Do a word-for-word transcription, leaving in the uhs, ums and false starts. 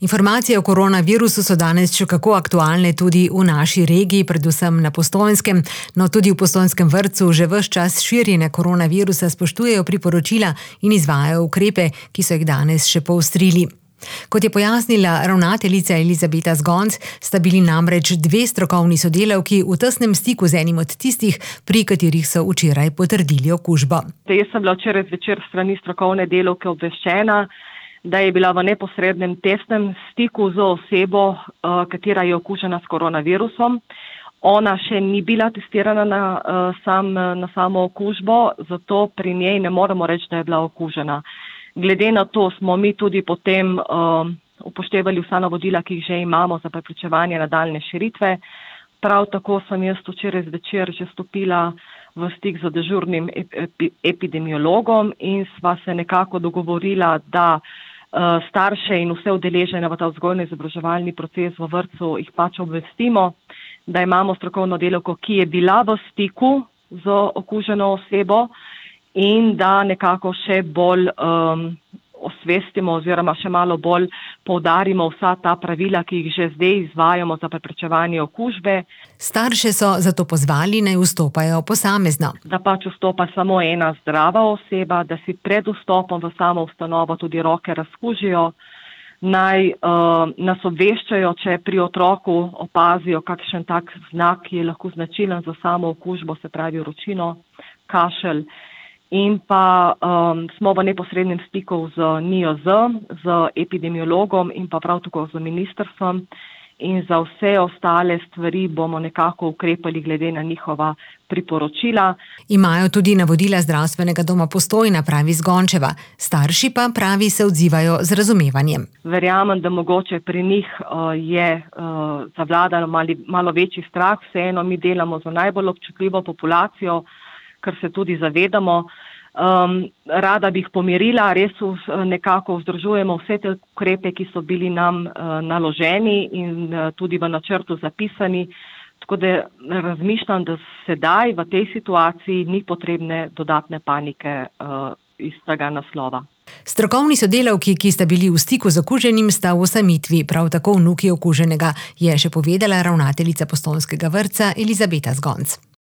Informacije o koronavirusu so danes še kako aktualne tudi v naši regiji, predvsem na Postojnskem, no tudi v Postojnskem vrtcu že ves čas širjenja koronavirusa spoštujejo priporočila in izvajajo ukrepe, ki so jih danes še poostrili. Kot je pojasnila ravnateljica Elizabeta Zgonc, sta bili namreč dve strokovni sodelavki v tesnem stiku z enim od tistih, pri katerih so včeraj potrdili okužbo. Jaz sem bila včeraj zvečer strani strokovne delavke obveščena, da je bila v neposrednem testnem stiku z osebo, katera je okužena s koronavirusom. Ona še ni bila testirana na, sam, na samo okužbo, zato pri njej ne moremo reči, da je bila okužena. Glede na to smo mi tudi potem uh, upoštevali vsa navodila, ki jih že imamo za preprečevanje nadaljne širitve. Prav tako sem jaz včeraj zvečer že stopila v stik z dežurnim epi, epidemiologom in sva se nekako dogovorila, da uh, starše in vse udeležene v ta vzgojno-izobraževalni proces v vrtcu jih pač obvestimo, da imamo strokovno delavko, ki je bila v stiku z okuženo osebo, in da nekako še bolj um, osvestimo oziroma še malo bolj poudarimo vsa ta pravila, ki jih že zdaj izvajamo za preprečevanje okužbe. Starše so zato pozvali, naj vstopajo posamezno. Da pač vstopa samo ena zdrava oseba, da si pred vstopom v samo ustanovo tudi roke razkužijo, naj uh, nas obveščajo, če pri otroku opazijo kakšen tak znak, ki je lahko značilen za samo okužbo, se pravi vročino, kašelj. In pa um, smo v neposrednem stiku z N I O Z, z epidemiologom in pa prav tako z ministrstvom. In za vse ostale stvari bomo nekako ukrepali glede na njihova priporočila. Imajo tudi navodila zdravstvenega doma Postojna, pravi Zgončeva. Starši pa, pravi, se odzivajo z razumevanjem. Verjamem, da mogoče pri njih uh, je uh, zavladalo mali, malo večji strah. Vseeno mi delamo za najbolj občutljivo populacijo, kar se tudi zavedamo. Um, rada bi jih pomirila, res nekako vzdržujemo vse te ukrepe, ki so bili nam uh, naloženi in uh, tudi v načrtu zapisani. Tako da razmišljam, da sedaj v tej situaciji ni potrebne dodatne panike uh, iz tega naslova. Strokovni sodelavki, ki sta bili v stiku z okuženim, sta v osamitvi, prav tako vnuki okuženega, je še povedala ravnateljica Postojnskega vrtca Elizabeta Zgonc.